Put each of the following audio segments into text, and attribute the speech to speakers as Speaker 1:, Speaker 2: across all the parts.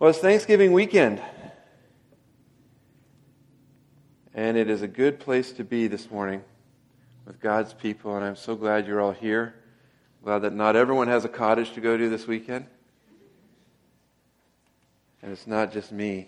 Speaker 1: Well, it's Thanksgiving weekend, and it is a good place to be this morning with God's people, and I'm so glad you're all here. Glad that not everyone has a cottage to go to this weekend, and it's not just me.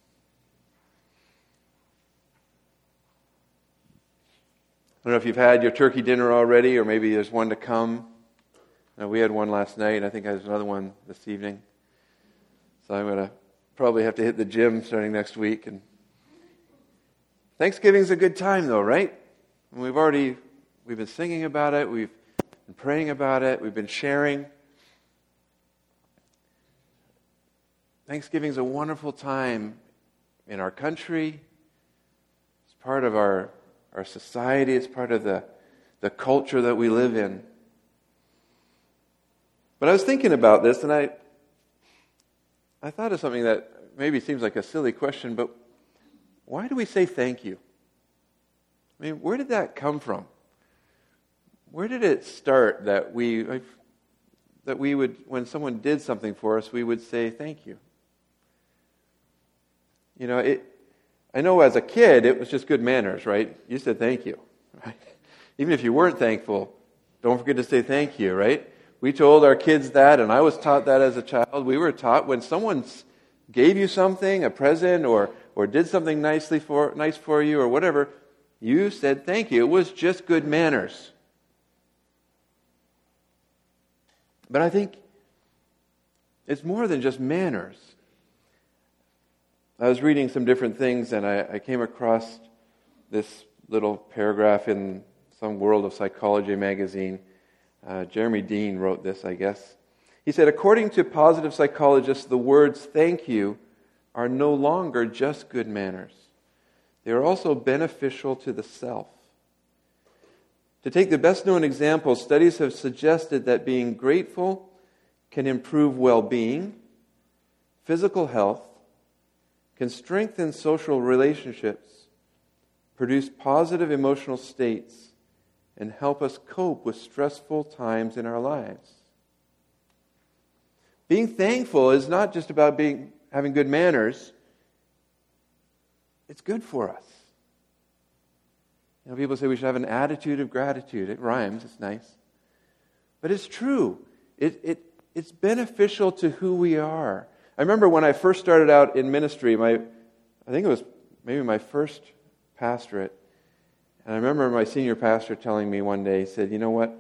Speaker 1: I don't know if you've had your turkey dinner already, or maybe there's one to come. We had one last night, and I think there's another one this evening. So I'm going to probably have to hit the gym starting next week. And Thanksgiving's a good time, though, right? And we've been singing about it, we've been praying about it, we've been sharing. Thanksgiving's a wonderful time in our country. It's part of our society. It's part of the culture that we live in. But I was thinking about this, and I thought of something that maybe seems like a silly question, but why do we say thank you? I mean, where did that come from? Where did it start that we would, when someone did something for us, we would say thank you? You know, I know as a kid it was just good manners, right? You said thank you, right? Even if you weren't thankful, don't forget to say thank you, right? We told our kids that, and I was taught that as a child. We were taught when someone gave you something, a present, or did something nice for you, or whatever, you said thank you. It was just good manners. But I think it's more than just manners. I was reading some different things, and I came across this little paragraph in some World of Psychology magazine. Jeremy Dean wrote this, I guess. He said, according to positive psychologists, the words thank you are no longer just good manners. They are also beneficial to the self. To take the best known example, studies have suggested that being grateful can improve well-being, physical health, can strengthen social relationships, produce positive emotional states, and help us cope with stressful times in our lives. Being thankful is not just about having good manners. It's good for us. You know, people say we should have an attitude of gratitude. It rhymes, it's nice. But it's true. It's beneficial to who we are. I remember when I first started out in ministry, I think it was maybe my first pastorate, and I remember my senior pastor telling me one day, he said, you know what?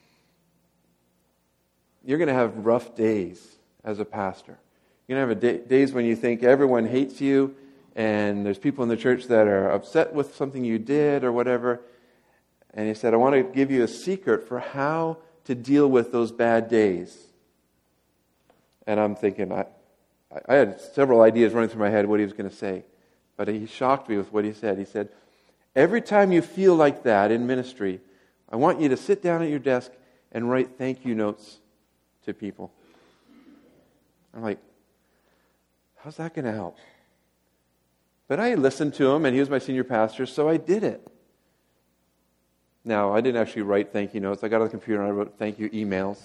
Speaker 1: You're going to have rough days as a pastor. You're going to have days when you think everyone hates you, and there's people in the church that are upset with something you did or whatever. And he said, I want to give you a secret for how to deal with those bad days. And I'm thinking, I had several ideas running through my head what he was going to say. But he shocked me with what he said. He said, every time you feel like that in ministry, I want you to sit down at your desk and write thank you notes to people. I'm like, how's that going to help? But I listened to him, and he was my senior pastor, so I did it. Now, I didn't actually write thank you notes. I got on the computer and I wrote thank you emails.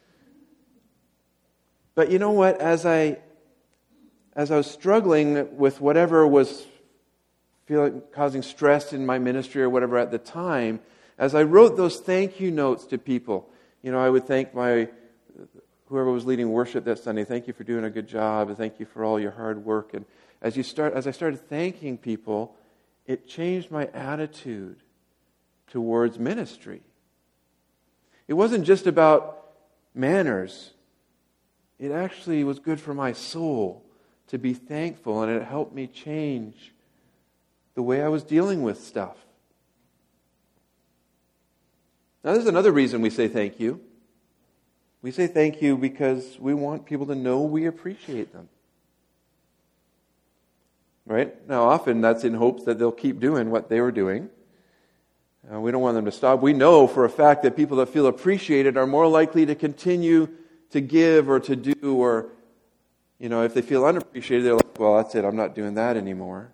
Speaker 1: But you know what? As I was struggling with whatever was causing stress in my ministry or whatever at the time, as I wrote those thank you notes to people, you know, I would thank whoever was leading worship that Sunday, thank you for doing a good job, and thank you for all your hard work. And as I started thanking people, it changed my attitude towards ministry. It wasn't just about manners. It actually was good for my soul to be thankful, and it helped me change the way I was dealing with stuff. Now, there's another reason we say thank you. We say thank you because we want people to know we appreciate them. Right? Now, often that's in hopes that they'll keep doing what they were doing. We don't want them to stop. We know for a fact that people that feel appreciated are more likely to continue to give or to do, or, you know, if they feel unappreciated, they're like, well, that's it, I'm not doing that anymore.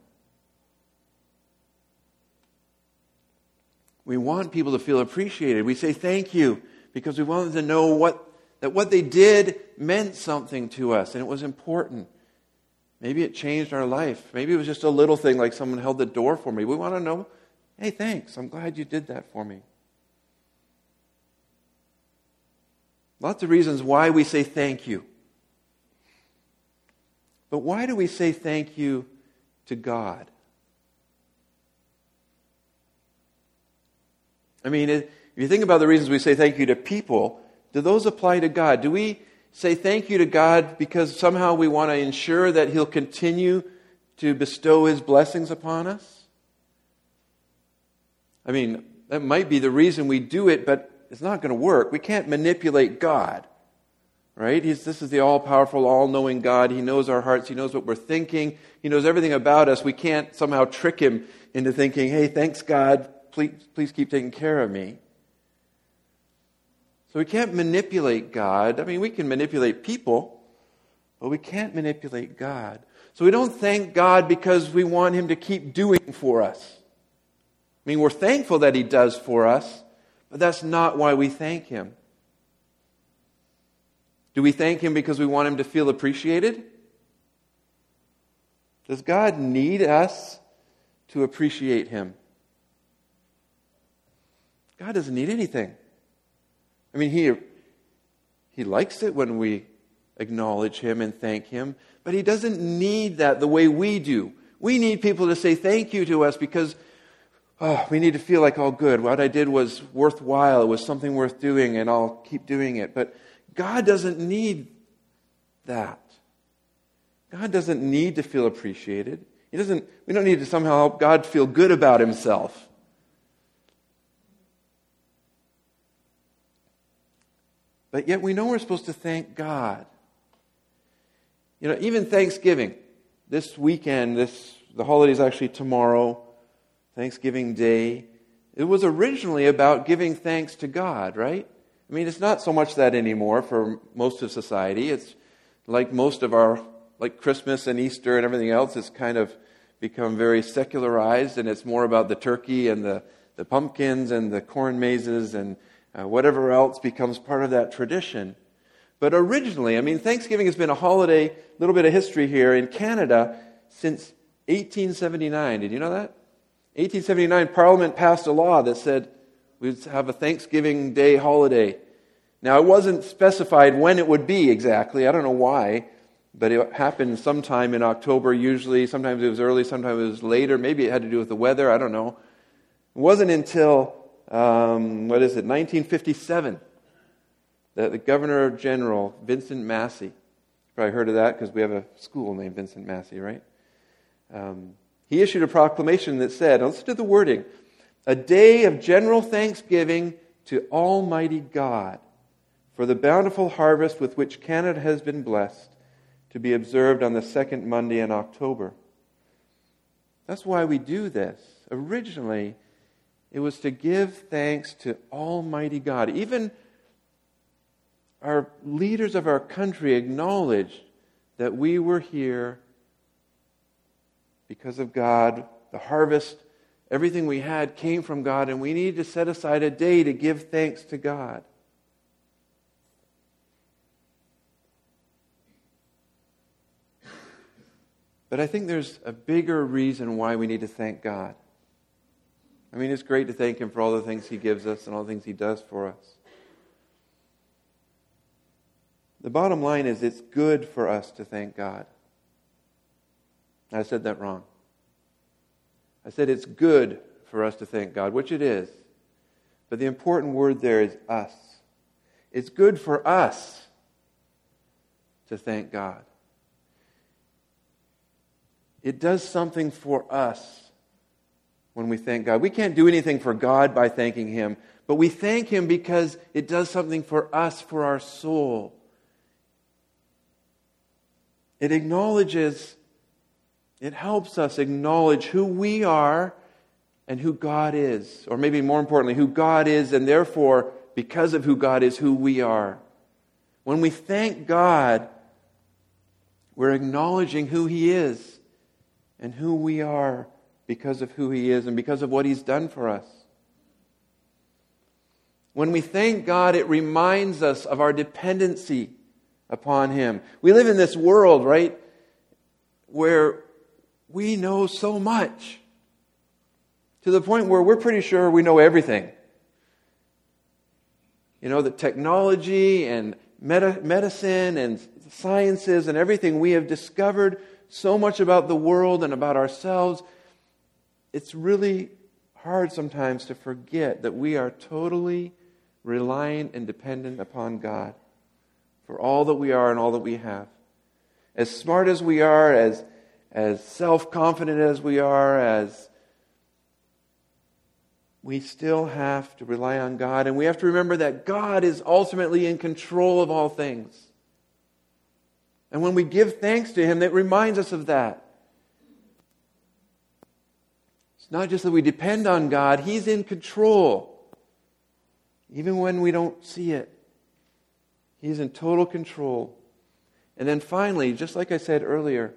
Speaker 1: We want people to feel appreciated. We say thank you because we want them to know that what they did meant something to us and it was important. Maybe it changed our life. Maybe it was just a little thing like someone held the door for me. We want to know, hey, thanks. I'm glad you did that for me. Lots of reasons why we say thank you. But why do we say thank you to God? I mean, if you think about the reasons we say thank you to people, do those apply to God? Do we say thank you to God because somehow we want to ensure that He'll continue to bestow His blessings upon us? I mean, that might be the reason we do it, but it's not going to work. We can't manipulate God, right? This is the all-powerful, all-knowing God. He knows our hearts. He knows what we're thinking. He knows everything about us. We can't somehow trick Him into thinking, hey, thanks, God. Please keep taking care of me. So we can't manipulate God. I mean, we can manipulate people, but we can't manipulate God. So we don't thank God because we want Him to keep doing for us. I mean, we're thankful that He does for us, but that's not why we thank Him. Do we thank Him because we want Him to feel appreciated? Does God need us to appreciate Him? God doesn't need anything. I mean, He likes it when we acknowledge Him and thank Him, but He doesn't need that the way we do. We need people to say thank you to us because we need to feel like, oh, good, what I did was worthwhile. It was something worth doing, and I'll keep doing it. But God doesn't need that. God doesn't need to feel appreciated. We don't need to somehow help God feel good about Himself. But yet we know we're supposed to thank God. You know, even Thanksgiving, this weekend, the holiday is actually tomorrow, Thanksgiving Day. It was originally about giving thanks to God, right? I mean, it's not so much that anymore for most of society. It's like most of like Christmas and Easter and everything else, it's kind of become very secularized, and it's more about the turkey and the pumpkins and the corn mazes and whatever else becomes part of that tradition. But originally, I mean, Thanksgiving has been a holiday, a little bit of history here in Canada since 1879. Did you know that? 1879, Parliament passed a law that said we'd have a Thanksgiving Day holiday. Now, it wasn't specified when it would be exactly. I don't know why, but it happened sometime in October usually. Sometimes it was early, sometimes it was later. Maybe it had to do with the weather. I don't know. It wasn't until 1957, that the Governor General, Vincent Massey, probably heard of that because we have a school named Vincent Massey, right? He issued a proclamation that said, listen to the wording, a day of general thanksgiving to Almighty God for the bountiful harvest with which Canada has been blessed, to be observed on the second Monday in October. That's why we do this. Originally, it was to give thanks to Almighty God. Even our leaders of our country acknowledged that we were here because of God. The harvest, everything we had came from God, and we need to set aside a day to give thanks to God. But I think there's a bigger reason why we need to thank God. I mean, it's great to thank Him for all the things He gives us and all the things He does for us. The bottom line is it's good for us to thank God. I said that wrong. I said it's good for us to thank God, which it is. But the important word there is us. It's good for us to thank God. It does something for us when we thank God. We can't do anything for God by thanking Him, but we thank Him because it does something for us, for our soul. It helps us acknowledge who we are and who God is. Or maybe more importantly, who God is, and therefore, because of who God is, who we are. When we thank God, we're acknowledging who He is and who we are because of who He is and because of what He's done for us. When we thank God, it reminds us of our dependency upon Him. We live in this world, right, where we know so much, to the point where we're pretty sure we know everything. You know, the technology and medicine and sciences and everything, we have discovered so much about the world and about ourselves. It's really hard sometimes to forget that we are totally reliant and dependent upon God for all that we are and all that we have. As smart as we are, as self-confident as we are, as we still have to rely on God, and we have to remember that God is ultimately in control of all things. And when we give thanks to Him, that reminds us of that. It's not just that we depend on God, He's in control. Even when we don't see it, He's in total control. And then finally, just like I said earlier,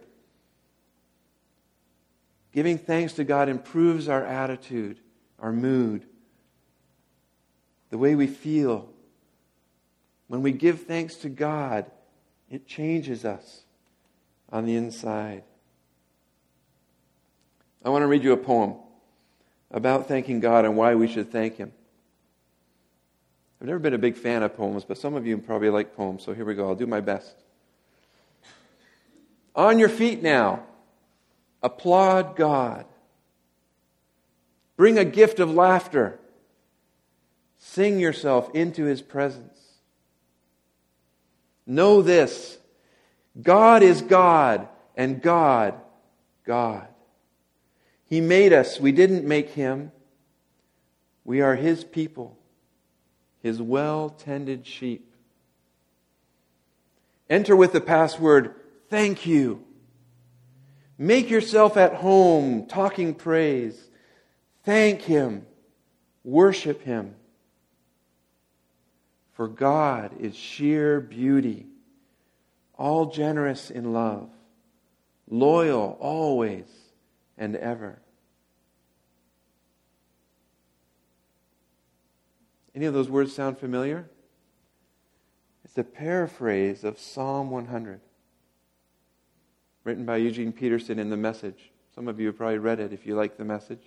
Speaker 1: giving thanks to God improves our attitude, our mood, the way we feel. When we give thanks to God, it changes us on the inside. I want to read you a poem about thanking God and why we should thank Him. I've never been a big fan of poems, but some of you probably like poems, so here we go. I'll do my best. On your feet now, applaud God. Bring a gift of laughter. Sing yourself into His presence. Know this, God is God, and God, God. He made us. We didn't make Him. We are His people, His well-tended sheep. Enter with the password, thank you. Make yourself at home talking praise. Thank Him. Worship Him. For God is sheer beauty, all generous in love, loyal always and ever. Any of those words sound familiar? It's a paraphrase of Psalm 100, written by Eugene Peterson in The Message. Some of you have probably read it if you like The Message.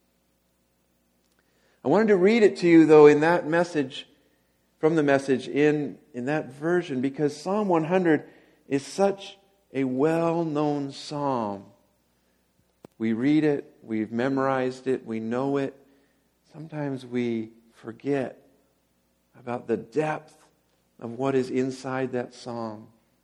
Speaker 1: I wanted to read it to you, though, in that message, from The Message, in that version, because Psalm 100 is such a well-known psalm. We read it, we've memorized it, we know it. Sometimes we forget about the depth of what is inside that psalm.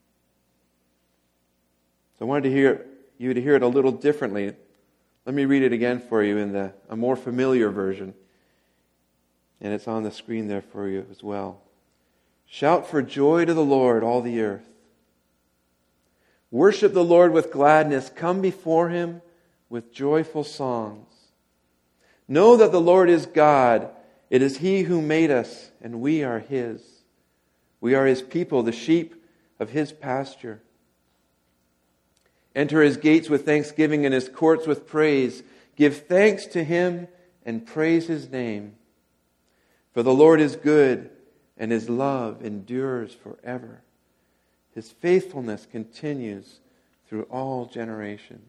Speaker 1: So I wanted you to hear it a little differently. Let me read it again for you in a more familiar version. And it's on the screen there for you as well. Shout for joy to the Lord, all the earth. Worship the Lord with gladness. Come before Him with joyful songs. Know that the Lord is God. It is He who made us, and we are His. We are His people, the sheep of His pasture. Enter His gates with thanksgiving and His courts with praise. Give thanks to Him and praise His name. For the Lord is good, and His love endures forever. His faithfulness continues through all generations.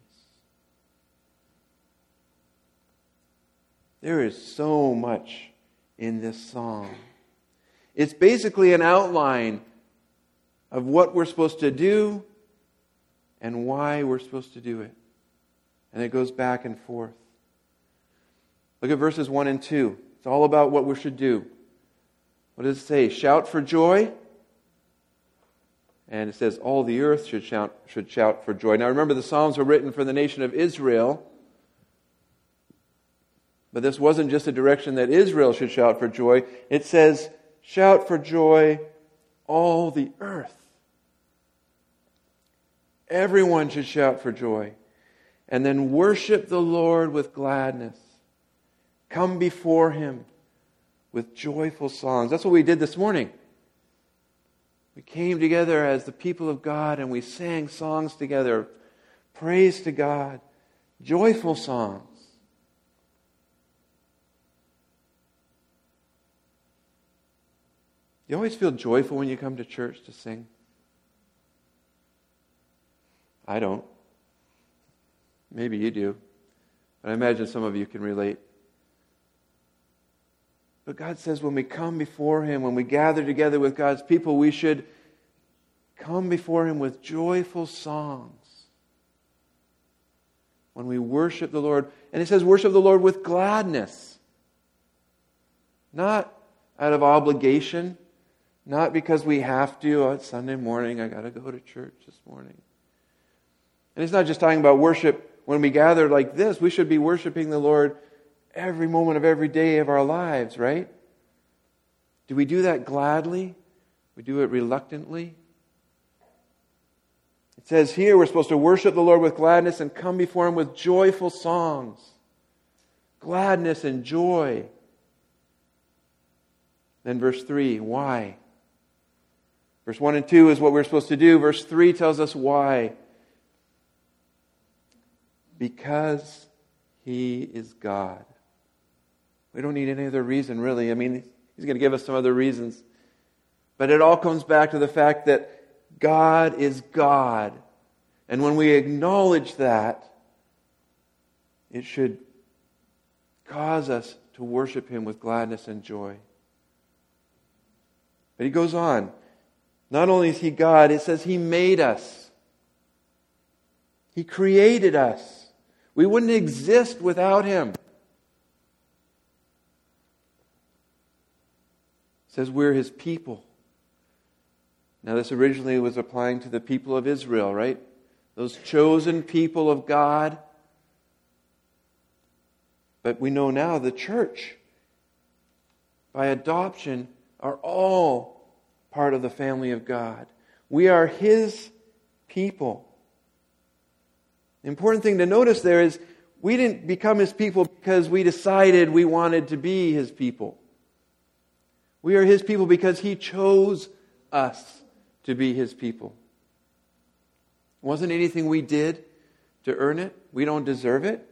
Speaker 1: There is so much in this psalm. It's basically an outline of what we're supposed to do and why we're supposed to do it. And it goes back and forth. Look at verses 1 and 2. It's all about what we should do. What does it say? Shout for joy. And it says all the earth should shout for joy. Now remember, the Psalms were written for the nation of Israel. But this wasn't just a direction that Israel should shout for joy. It says, shout for joy, all the earth. Everyone should shout for joy. And then worship the Lord with gladness. Come before Him with joyful songs. That's what we did this morning. We came together as the people of God and we sang songs together. Praise to God. Joyful songs. You always feel joyful when you come to church to sing? I don't. Maybe you do. But I imagine some of you can relate. But God says when we come before Him, when we gather together with God's people, we should come before Him with joyful songs. When we worship the Lord, and it says worship the Lord with gladness. Not out of obligation, not because we have to. Oh, it's Sunday morning, I got to go to church this morning. And it's not just talking about worship when we gather like this. We should be worshiping the Lord every moment of every day of our lives, right? Do we do that gladly? We do it reluctantly? It says here we're supposed to worship the Lord with gladness and come before Him with joyful songs. Gladness and joy. Then verse 3, why? Verse 1 and 2 is what we're supposed to do. Verse 3 tells us why. Because He is God. We don't need any other reason, really. I mean, He's going to give us some other reasons. But it all comes back to the fact that God is God. And when we acknowledge that, it should cause us to worship Him with gladness and joy. But he goes on. Not only is He God, it says He made us. He created us. We wouldn't exist without Him. It says we're His people. Now this originally was applying to the people of Israel, right? Those chosen people of God. But we know now the church, by adoption, are all part of the family of God. We are His people. The important thing to notice there is we didn't become His people because we decided we wanted to be His people. We are His people because He chose us to be His people. It wasn't anything we did to earn it. We don't deserve it.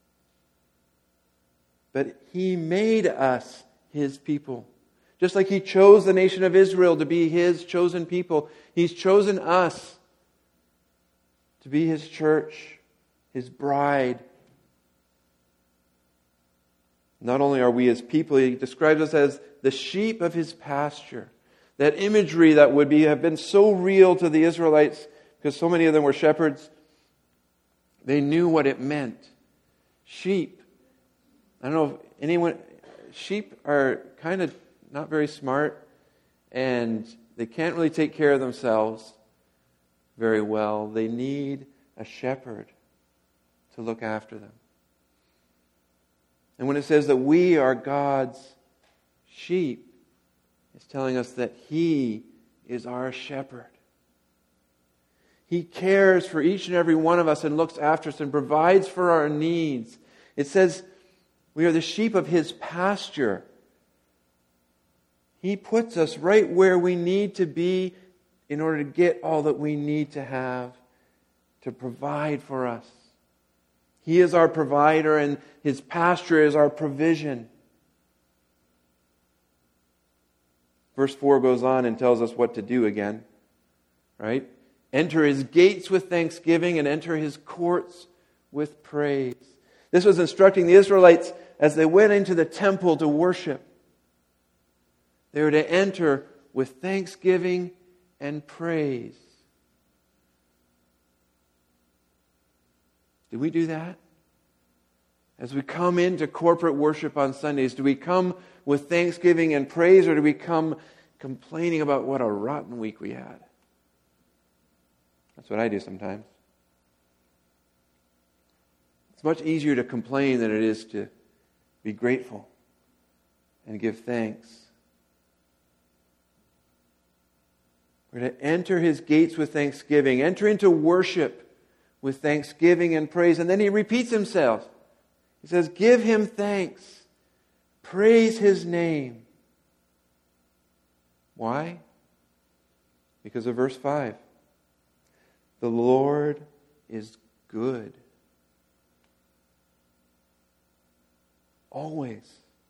Speaker 1: But He made us His people. Just like He chose the nation of Israel to be His chosen people, He's chosen us to be His church, His bride. Not only are we His people, He describes us as the sheep of His pasture. That imagery that would have been so real to the Israelites, because so many of them were shepherds, they knew what it meant. Sheep. I don't know if anyone... Sheep are kind of not very smart, and they can't really take care of themselves very well. They need a shepherd to look after them. And when it says that we are God's sheep, it's telling us that He is our shepherd. He cares for each and every one of us and looks after us and provides for our needs. It says we are the sheep of His pasture. He puts us right where we need to be in order to get all that we need to have to provide for us. He is our provider and His pasture is our provision. Verse 4 goes on and tells us what to do again. Right? Enter His gates with thanksgiving and enter His courts with praise. This was instructing the Israelites as they went into the temple to worship. They were to enter with thanksgiving and praise. Do we do that? As we come into corporate worship on Sundays, do we come with thanksgiving and praise, or do we come complaining about what a rotten week we had? That's what I do sometimes. It's much easier to complain than it is to be grateful and give thanks. We're to enter His gates with thanksgiving, enter into worship with thanksgiving and praise. And then He repeats Himself. He says, give Him thanks. Praise His name. Why? Because of verse 5. The Lord is good. Always.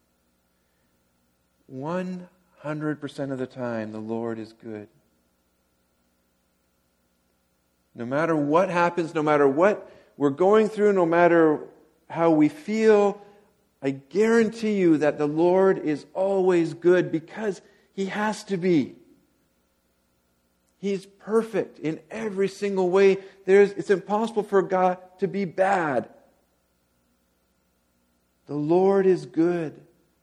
Speaker 1: 100% of the time, the Lord is good. No matter what happens, no matter what we're going through, no matter how we feel, I guarantee you that the Lord is always good because He has to be. He's perfect in every single way. It's impossible for God to be bad. The Lord is good.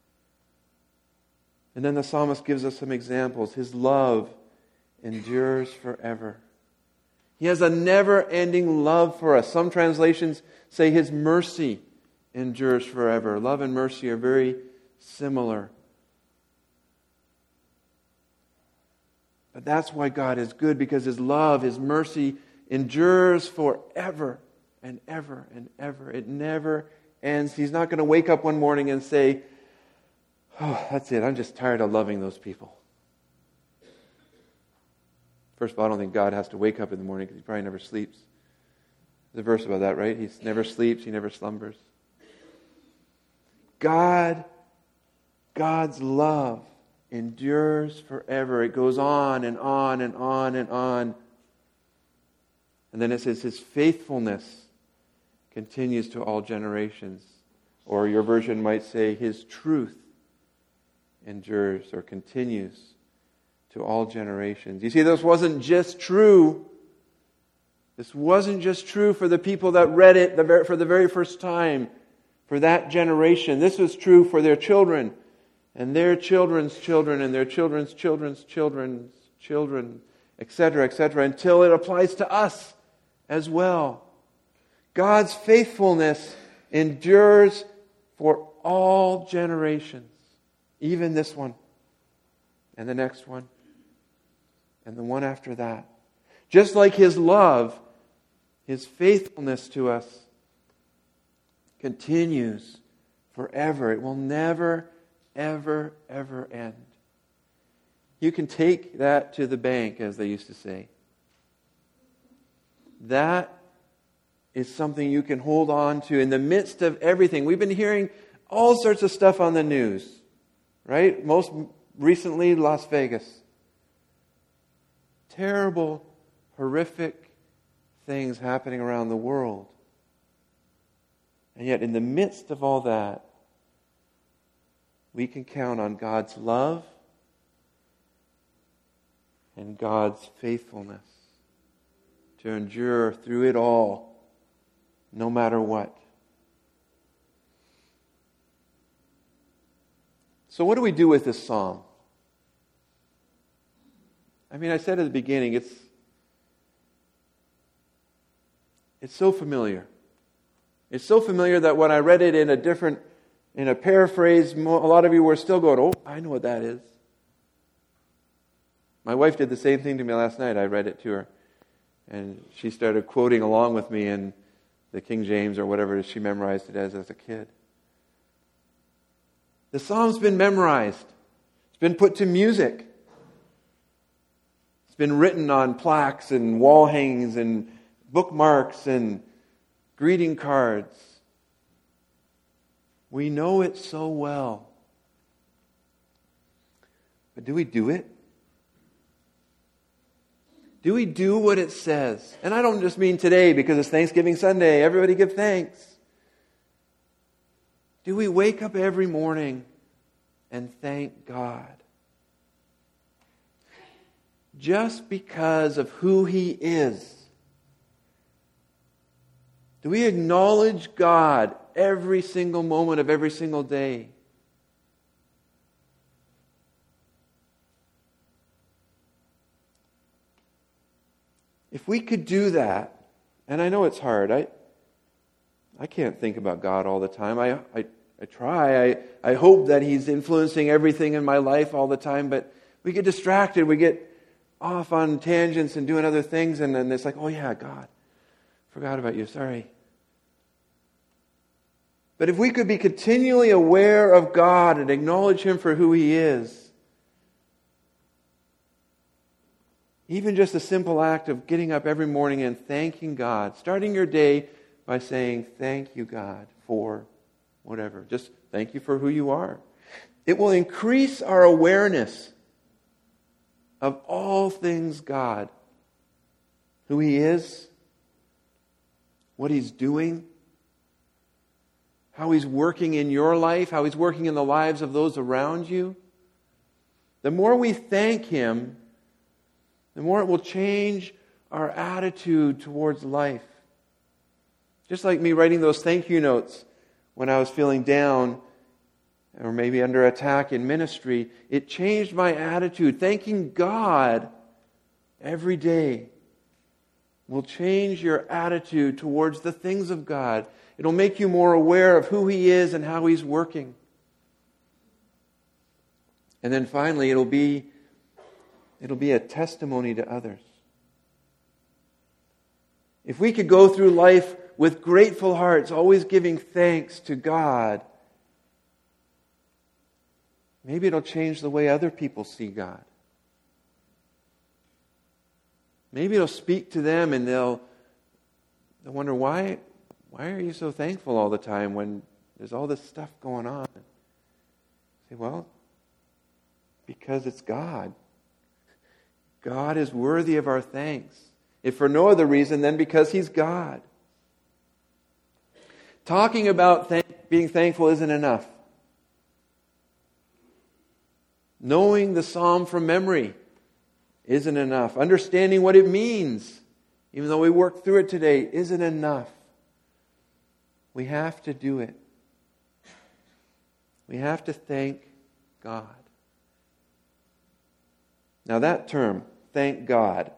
Speaker 1: And then the psalmist gives us some examples. His love endures forever. He has a never-ending love for us. Some translations say His mercy endures forever. Love and mercy are very similar. But that's why God is good, because His love, His mercy endures forever and ever and ever. It never ends. He's not going to wake up one morning and say, "Oh, that's it. I'm just tired of loving those people." First of all, I don't think God has to wake up in the morning because He probably never sleeps. There's a verse about that, right? He never sleeps, He never slumbers. God's love endures forever. It goes on and on and on and on. And then it says His faithfulness continues to all generations. Or your version might say His truth endures or continues to all generations. You see, this wasn't just true. This wasn't just true for the people that read it for the very first time, for that generation. This was true for their children, and their children's children, and their children's children's children's children, etc., until it applies to us as well. God's faithfulness endures for all generations, even this one, and the next one, and the one after that. Just like His love, His faithfulness to us continues forever. It will never, ever, ever end. You can take that to the bank, as they used to say. That is something you can hold on to in the midst of everything. We've been hearing all sorts of stuff on the news, right? Most recently, Las Vegas. Terrible, horrific things happening around the world. And yet, in the midst of all that, we can count on God's love and God's faithfulness to endure through it all, no matter what. So what do we do with this psalm? I mean, I said at the beginning, it's so familiar. It's so familiar that when I read it in a paraphrase, a lot of you were still going, "Oh, I know what that is." My wife did the same thing to me last night. I read it to her, and she started quoting along with me in the King James or whatever she memorized it as a kid. The psalm's been memorized. It's been put to music. It's been written on plaques and wall hangings and bookmarks and greeting cards. We know it so well. But do we do it? Do we do what it says? And I don't just mean today because it's Thanksgiving Sunday. Everybody give thanks. Do we wake up every morning and thank God? Just because of who He is. Do we acknowledge God every single moment of every single day? If we could do that, and I know it's hard, I can't think about God all the time. I try. I hope that He's influencing everything in my life all the time, but we get distracted. We get off on tangents and doing other things, and then it's like, "Oh yeah, God, forgot about you, sorry." But if we could be continually aware of God and acknowledge Him for who He is, even just a simple act of getting up every morning and thanking God, starting your day by saying, "Thank you, God, for whatever." Just thank you for who you are. It will increase our awareness of all things God, who He is, what He's doing, how He's working in your life, how He's working in the lives of those around you, the more we thank Him, the more it will change our attitude towards life. Just like me writing those thank you notes when I was feeling down or maybe under attack in ministry, it changed my attitude. Thanking God every day will change your attitude towards the things of God. It'll make you more aware of who He is and how He's working. And then finally, it'll be a testimony to others. If we could go through life with grateful hearts, always giving thanks to God, maybe it'll change the way other people see God. Maybe it'll speak to them and they'll wonder, why are you so thankful all the time when there's all this stuff going on? Say, well, because it's God. God is worthy of our thanks. If for no other reason than because He's God. Talking about being thankful isn't enough. Knowing the psalm from memory isn't enough. Understanding what it means, even though we worked through it today, isn't enough. We have to do it. We have to thank God. Now that term, thank God,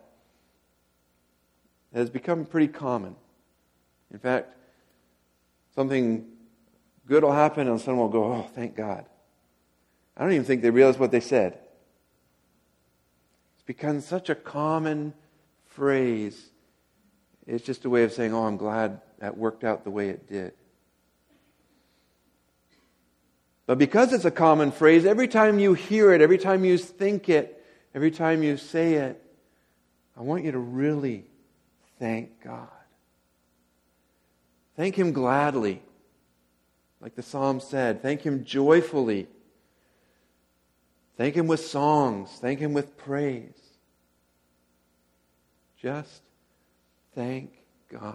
Speaker 1: has become pretty common. In fact, something good will happen and someone will go, oh, thank God. I don't even think they realize what they said. It's become such a common phrase. It's just a way of saying, oh, I'm glad that worked out the way it did. But because it's a common phrase, every time you hear it, every time you think it, every time you say it, I want you to really thank God. Thank Him gladly, like the psalm said. Thank Him joyfully. Thank Him with songs. Thank Him with praise. Just thank God.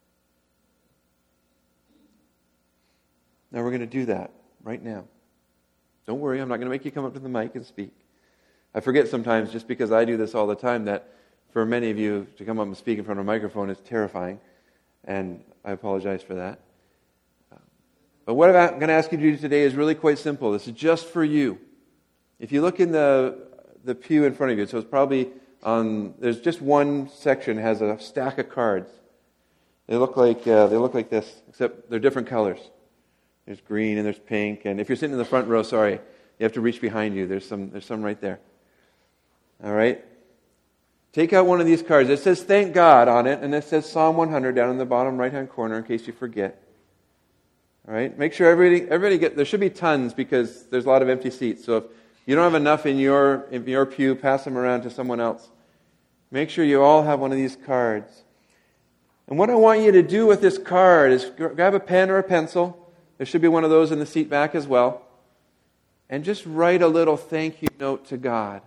Speaker 1: Now we're going to do that right now. Don't worry, I'm not going to make you come up to the mic and speak. I forget sometimes, just because I do this all the time, that for many of you to come up and speak in front of a microphone is terrifying, and I apologize for that. But what I'm going to ask you to do today is really quite simple. This is just for you. If you look in the pew in front of you, so it's probably there's just one section that has a stack of cards. They look like this, except they're different colors. There's green and there's pink, and if you're sitting in the front row, sorry, you have to reach behind you. There's some right there. All right? Take out one of these cards. It says thank God on it, and it says Psalm 100 down in the bottom right-hand corner in case you forget. All right? Make sure everybody there should be tons because there's a lot of empty seats. So if you don't have enough in your pew, pass them around to someone else. Make sure you all have one of these cards. And what I want you to do with this card is grab a pen or a pencil. There should be one of those in the seat back as well. And just write a little thank you note to God.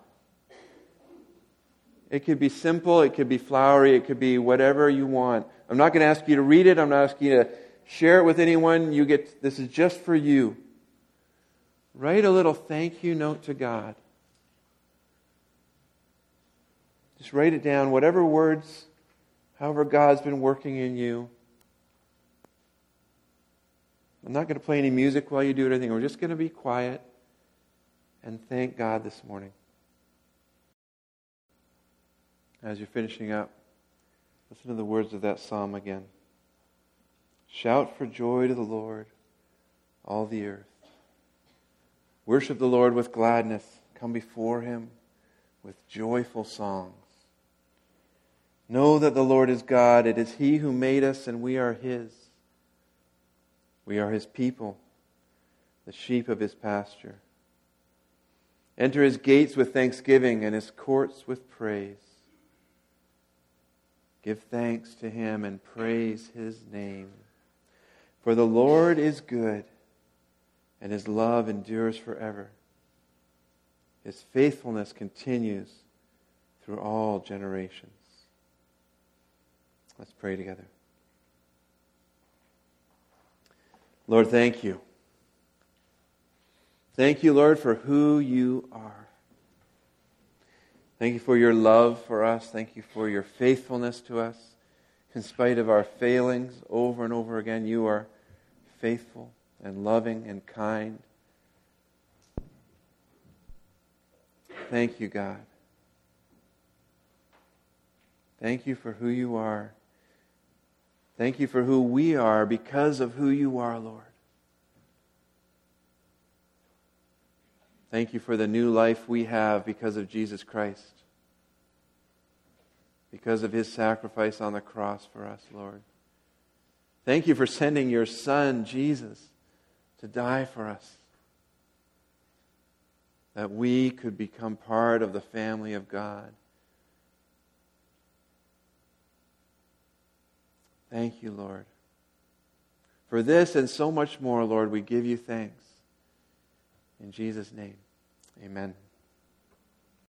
Speaker 1: It could be simple, it could be flowery, it could be whatever you want. I'm not going to ask you to read it, I'm not asking you to share it with anyone. This is just for you. Write a little thank you note to God. Just write it down, whatever words, however God's been working in you. I'm not going to play any music while you do it or anything. We're just going to be quiet and thank God this morning. As you're finishing up, listen to the words of that psalm again. Shout for joy to the Lord, all the earth. Worship the Lord with gladness. Come before Him with joyful songs. Know that the Lord is God. It is He who made us, and we are His. We are His people, the sheep of His pasture. Enter His gates with thanksgiving and His courts with praise. Give thanks to Him and praise His name. For the Lord is good, and His love endures forever. His faithfulness continues through all generations. Let's pray together. Lord, thank you. Thank you, Lord, for who you are. Thank you for your love for us. Thank you for your faithfulness to us. In spite of our failings over and over again, you are faithful and loving and kind. Thank you, God. Thank you for who you are. Thank you for who we are because of who you are, Lord. Thank you for the new life we have because of Jesus Christ. Because of His sacrifice on the cross for us, Lord. Thank you for sending your Son, Jesus, to die for us. That we could become part of the family of God. Thank you, Lord. For this and so much more, Lord, we give you thanks. In Jesus' name, amen.